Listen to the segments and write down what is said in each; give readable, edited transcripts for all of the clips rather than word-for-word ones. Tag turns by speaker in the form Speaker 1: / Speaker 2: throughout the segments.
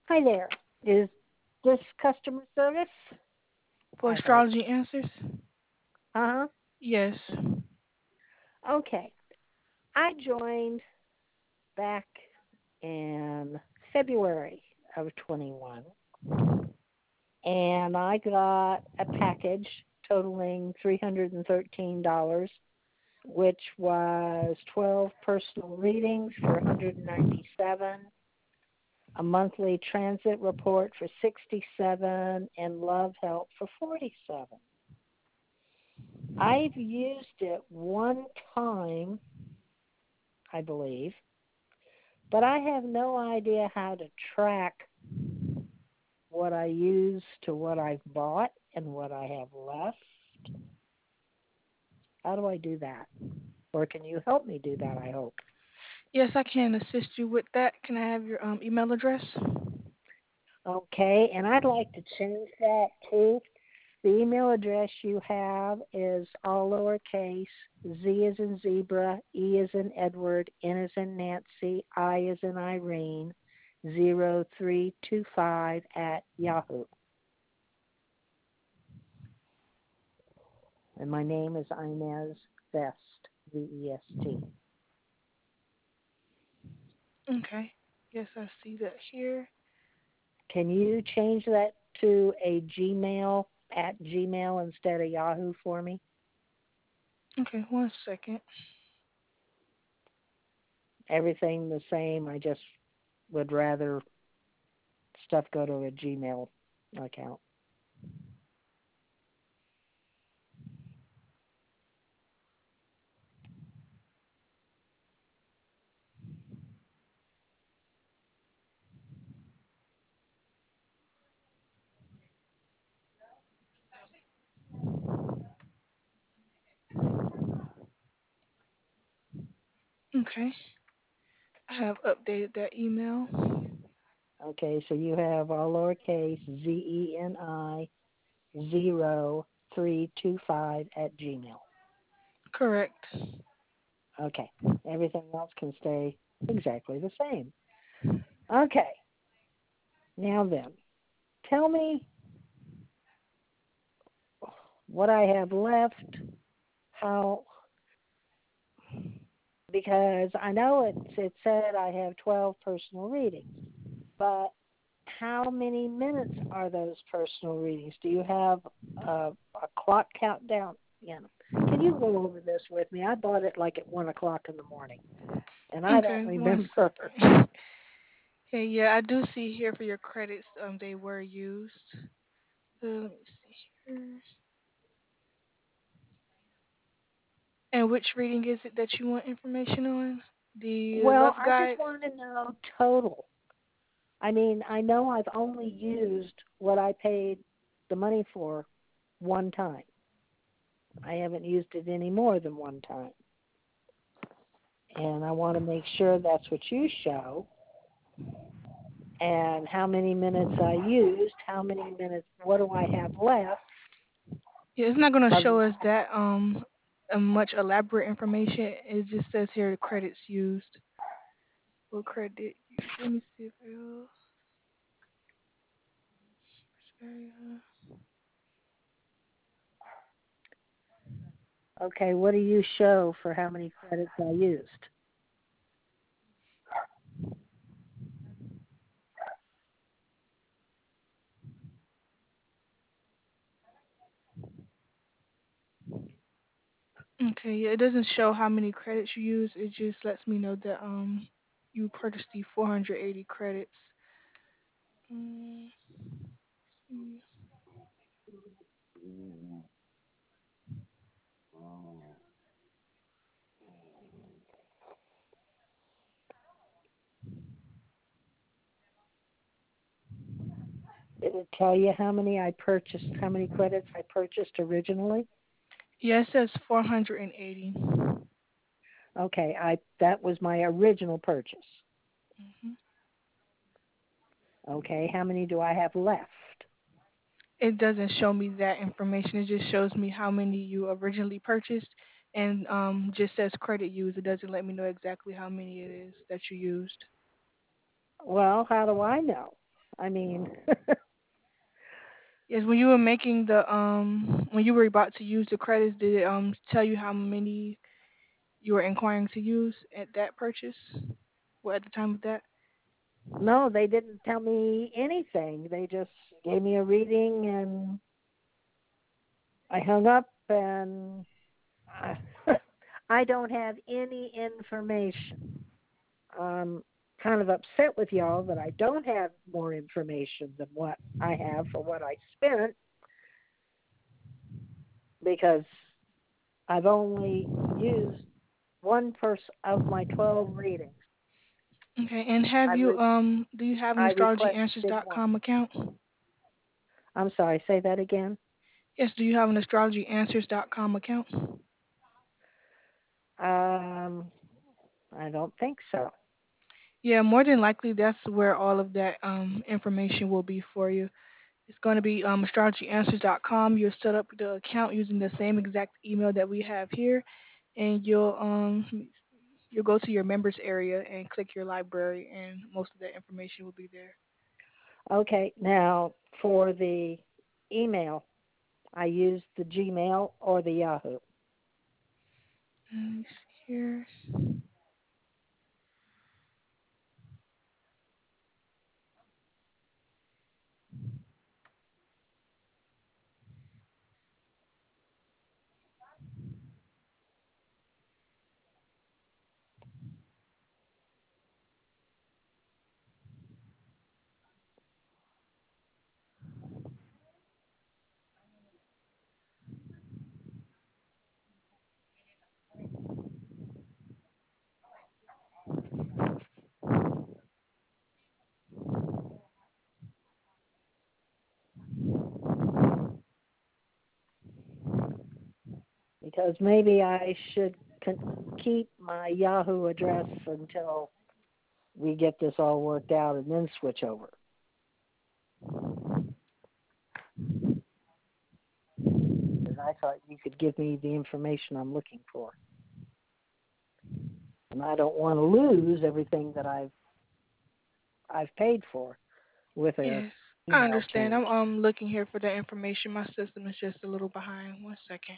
Speaker 1: Hi there. Is this customer service?
Speaker 2: For
Speaker 1: I hope.
Speaker 2: astrology answers?
Speaker 1: Uh
Speaker 2: Yes.
Speaker 1: huh. Okay. I joined back in February of 21, and I got a package totaling $313, which was 12 personal readings for 197, a monthly transit report for 67, and love help for 47. I've used it one time, I believe, but I have no idea how to track what I use to what I've bought and what I have left. How do I do that? Or can you help me do that, I hope?
Speaker 2: Yes, I can assist you with that. Can I have your email address?
Speaker 1: Okay, and I'd like to change that too. The email address you have is all lowercase, Z as in zebra, E as in Edward, N as in Nancy, I as in Irene, 0325 at Yahoo. And my name is Inez Vest, Vest.
Speaker 2: Okay. Yes, I see that here.
Speaker 1: Can you change that to a Gmail at Gmail instead of Yahoo for me?
Speaker 2: Okay, one second.
Speaker 1: Everything the same. I just would rather stuff go to a Gmail account.
Speaker 2: Okay. I have updated that email.
Speaker 1: Okay, so you have all lowercase ZENI 0325 at Gmail.
Speaker 2: Correct.
Speaker 1: Okay, everything else can stay exactly the same. Okay, now then, tell me what I have left, how, because I know it said I have 12 personal readings, but how many minutes are those personal readings? Do you have a clock countdown? Can you go over this with me? I bought it like at 1 o'clock in the morning, and I don't
Speaker 2: Okay, one
Speaker 1: remember.
Speaker 2: second. Okay, yeah, I do see here for your credits, they were used. Let me see here. And which reading is it that you want information on? The
Speaker 1: Well,
Speaker 2: Love
Speaker 1: I just
Speaker 2: Guide?
Speaker 1: want to know total. I mean, I know I've only used what I paid the money for one time. I haven't used it any more than one time. And I want to make sure that's what you show and how many minutes I used, how many minutes, what do I have left
Speaker 2: Yeah, it's not going to
Speaker 1: of
Speaker 2: show us
Speaker 1: that.
Speaker 2: that a much elaborate information. It just says here the credits used. What credit used? Let me see if else.
Speaker 1: Okay, what do you show for how many credits I used?
Speaker 2: Okay, yeah, it doesn't show how many credits you use. It just lets me know that you purchased the 480 credits. Mm, mm.
Speaker 1: Did it tell you how many I purchased, how many credits I purchased originally?
Speaker 2: Yeah, it says 480.
Speaker 1: Okay, I that was my original purchase.
Speaker 2: Hmm.
Speaker 1: Okay, how many do I have left?
Speaker 2: It doesn't show me that information. It just shows me how many you originally purchased, and just says credit used. It doesn't let me know exactly how many it is that you used.
Speaker 1: Well, how do I know? I mean,
Speaker 2: Yes, when you were making the when you were about to use the credits, did it tell you how many you were inquiring to use at that purchase? Well, at the time of that?
Speaker 1: no, they didn't tell me anything. They just gave me a reading, and I hung up, and I, I don't have any information. I'm kind of upset with y'all that I don't have more information than what I have for what I spent because I've only used one of my 12 readings.
Speaker 2: Okay, and have
Speaker 1: I
Speaker 2: you
Speaker 1: re-
Speaker 2: do you have an
Speaker 1: I requested one.
Speaker 2: astrologyanswers.com account?
Speaker 1: I'm sorry, say that again.
Speaker 2: Yes, do you have an astrologyanswers.com account?
Speaker 1: Um, I don't think so.
Speaker 2: Yeah, more than likely that's where all of that information will be for you. It's going to be astrologyanswers.com. You'll set up the account using the same exact email that we have here, and you'll go to your members area and click your library, and most of that information will be there.
Speaker 1: Okay, now for the email, I used the Gmail or the Yahoo.
Speaker 2: Let me see here.
Speaker 1: Because maybe I should keep my Yahoo address until we get this all worked out and then switch over. Because I thought you could give me the information I'm looking for. And I don't want to lose everything that I've paid for with a
Speaker 2: Yes, I
Speaker 1: email
Speaker 2: understand.
Speaker 1: change.
Speaker 2: I'm looking here for the information. My system is just a little behind. One second.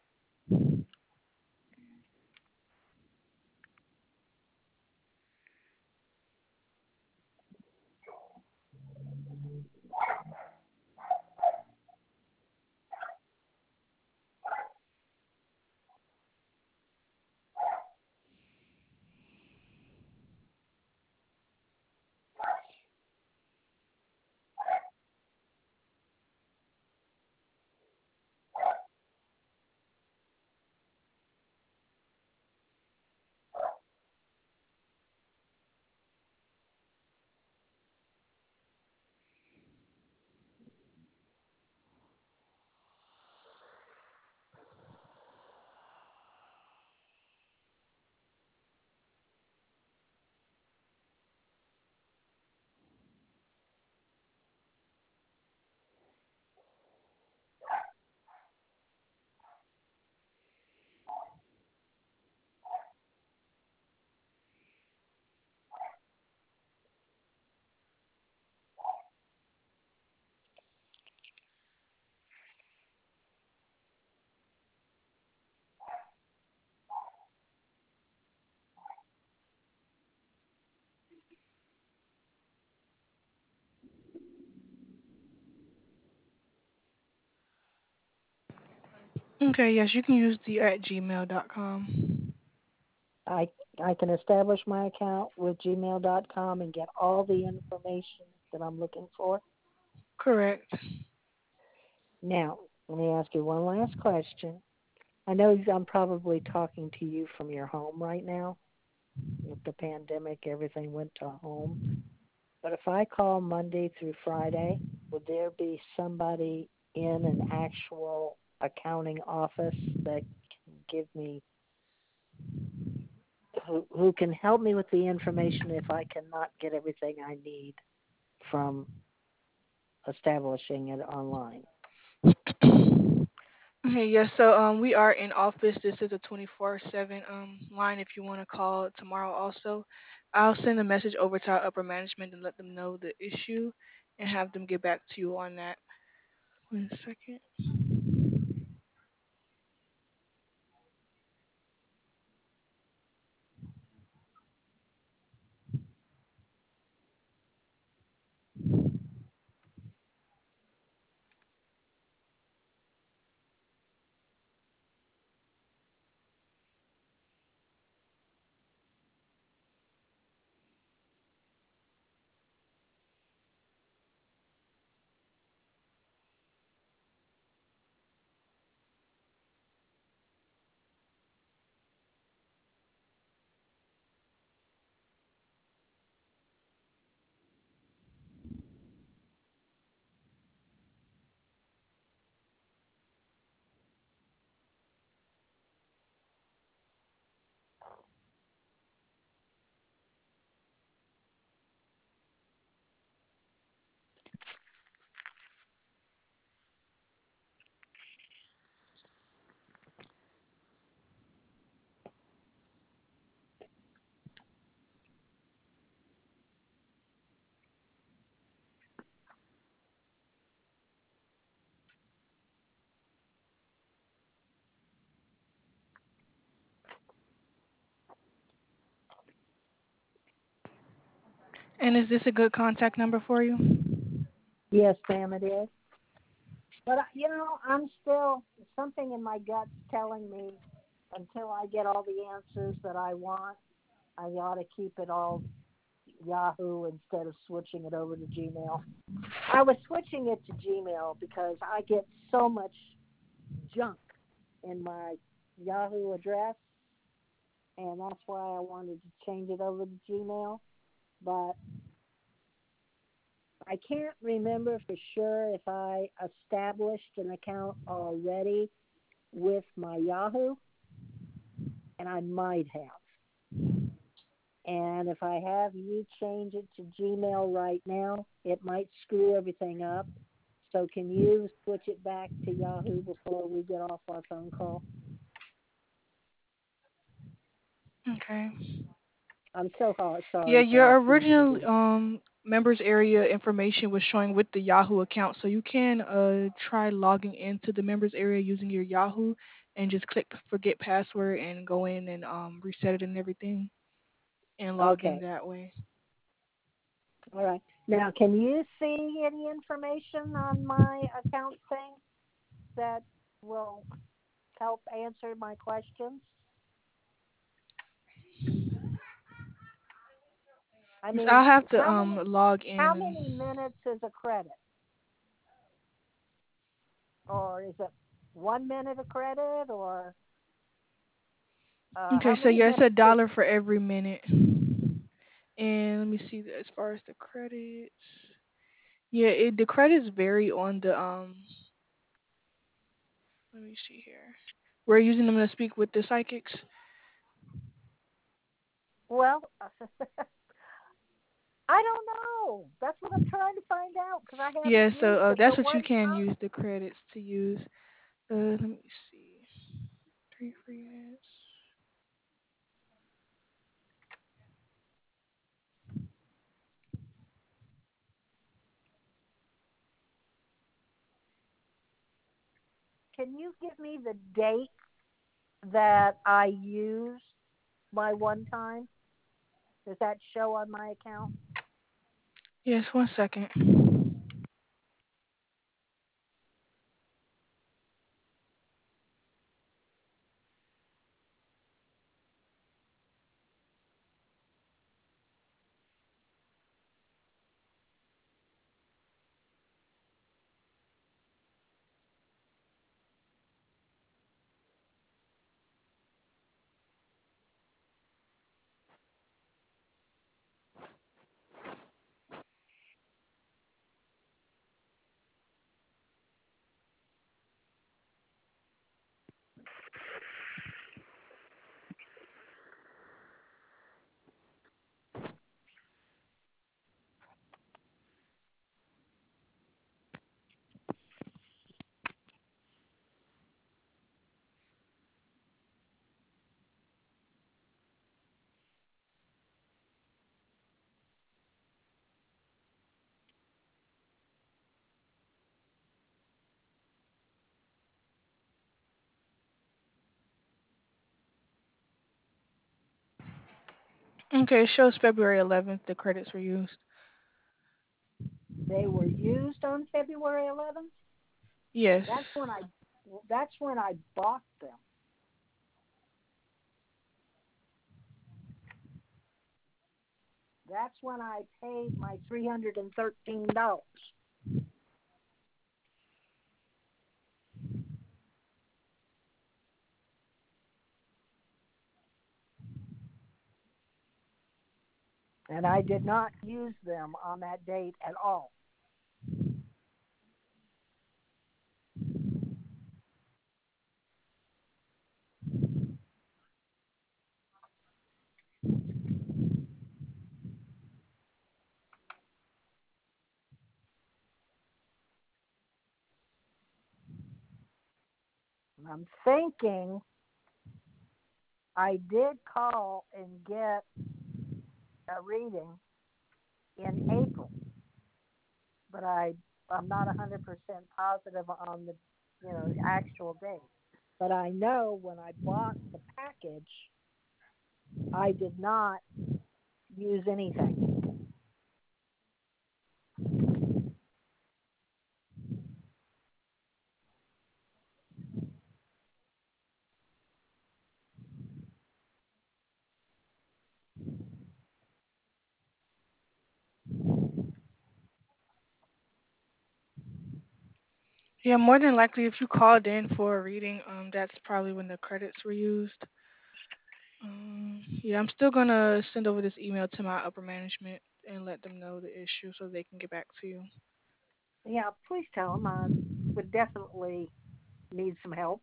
Speaker 2: Okay, yes, you can use the at gmail.com.
Speaker 1: I I can establish my account with gmail.com and get all the information that I'm looking for.
Speaker 2: Correct.
Speaker 1: Now, let me ask you one last question. I know I'm probably talking to you from your home right now. With the pandemic, everything went to home. But if I call Monday through Friday, would there be somebody in an actual accounting office that can give me who can help me with the information if I cannot get everything I need from establishing it online?
Speaker 2: Okay, yes, so we are in office. This is a 24/7 line if you want to call tomorrow also. I'll send a message over to our upper management and let them know the issue, and have them get back to you on that. 1 second. And is this a good contact number for you?
Speaker 1: Yes, ma'am, it is. But I'm still something in my gut's telling me until I get all the answers that I want, I ought to keep it all Yahoo instead of switching it over to Gmail. I was switching it to Gmail because I get so much junk in my Yahoo address, and that's why I wanted to change it over to Gmail. But I can't remember for sure if I established an account already with my Yahoo, and I might have. And if I have you change it to Gmail right now, it might screw everything up. So can you switch it back to Yahoo before we get off our phone call?
Speaker 2: Okay.
Speaker 1: I'm so
Speaker 2: Yeah,
Speaker 1: sorry for
Speaker 2: your
Speaker 1: asking you to
Speaker 2: original
Speaker 1: do.
Speaker 2: members area information was showing with the Yahoo account, so you can try logging into the members area using your Yahoo and just click forget password and go in and reset it and everything and log in
Speaker 1: Okay.
Speaker 2: that way.
Speaker 1: All right. Now, can you see any information on my account thing that will help answer my questions? I mean,
Speaker 2: I'll have to
Speaker 1: how many
Speaker 2: log
Speaker 1: how
Speaker 2: in
Speaker 1: many
Speaker 2: and
Speaker 1: minutes is a credit, or is it 1 minute a credit, or
Speaker 2: okay,
Speaker 1: how
Speaker 2: so
Speaker 1: many
Speaker 2: yeah, it's a
Speaker 1: minutes is?
Speaker 2: dollar for every minute. And let me see as far as the credits. Yeah, the credits vary on the let me see here. We're using them to speak with the psychics.
Speaker 1: Well, I don't know. That's what I'm trying to find out because I haven't
Speaker 2: Yeah, so
Speaker 1: used it. The
Speaker 2: that's what you
Speaker 1: one
Speaker 2: can
Speaker 1: time,
Speaker 2: use the credits to use. Let me see. 3 free minutes.
Speaker 1: can you give me the date that I used my one time? Does that show on my account?
Speaker 2: Yes, 1 second. Okay, it shows February 11th. The credits were used.
Speaker 1: They were used on February 11th.
Speaker 2: Yes.
Speaker 1: That's when I that's when I bought them. That's when I paid my $313. And I did not use them on that date at all. I'm thinking I did call and get a reading in April, but I'm not 100% positive on the actual date. But I know when I bought the package, I did not use anything.
Speaker 2: Yeah, more than likely, if you called in for a reading, that's probably when the credits were used. Yeah, I'm still gonna send over this email to my upper management and let them know the issue so they can get back to you.
Speaker 1: Yeah, please tell them I would definitely need some help.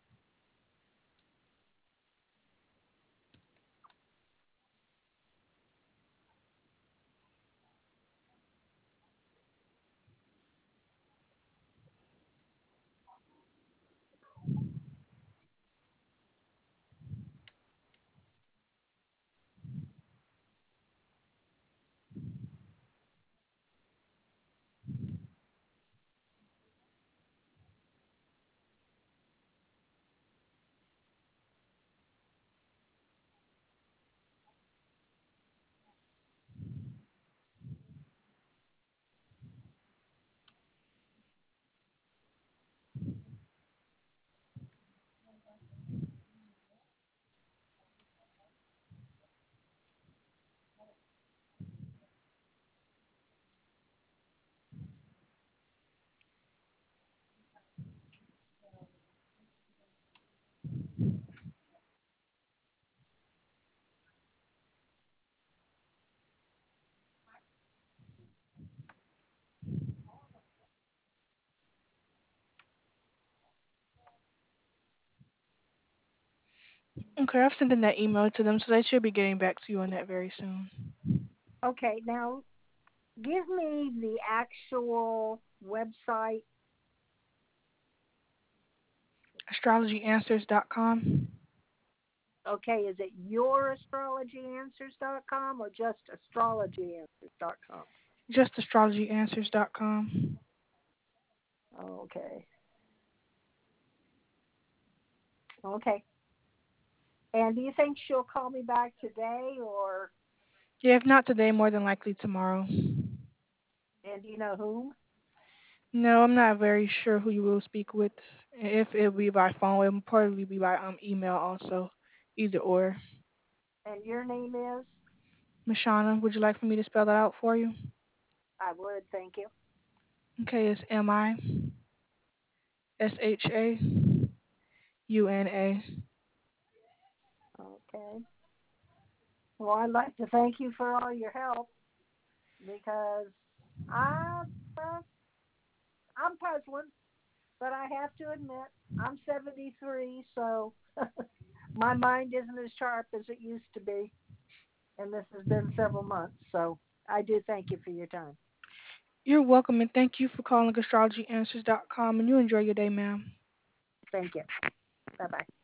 Speaker 2: Okay, I've sent in that email to them, so they should be getting back to you on that very soon.
Speaker 1: Okay, now give me the actual website.
Speaker 2: AstrologyAnswers.com.
Speaker 1: Okay, is it yourastrologyanswers.com or just astrologyanswers.com?
Speaker 2: Just AstrologyAnswers.com.
Speaker 1: Okay. Okay. And do you think she'll call me back today or
Speaker 2: Yeah, if not today, more than likely tomorrow.
Speaker 1: and do you know whom?
Speaker 2: No, I'm not very sure who you will speak with. If it'll be by phone, it'll probably be by email also. Either or.
Speaker 1: And your name is?
Speaker 2: Mashana, would you like for me to spell that out for you?
Speaker 1: I would, thank you.
Speaker 2: Okay, it's Mishana.
Speaker 1: Okay. Well, I'd like to thank you for all your help because I, uh, I'm puzzling, but I have to admit I'm 73, so my mind isn't as sharp as it used to be, and this has been several months. So I do thank you for your time.
Speaker 2: You're welcome, and thank you for calling AstrologyAnswers.com, and you enjoy your day, ma'am.
Speaker 1: Thank you. Bye bye.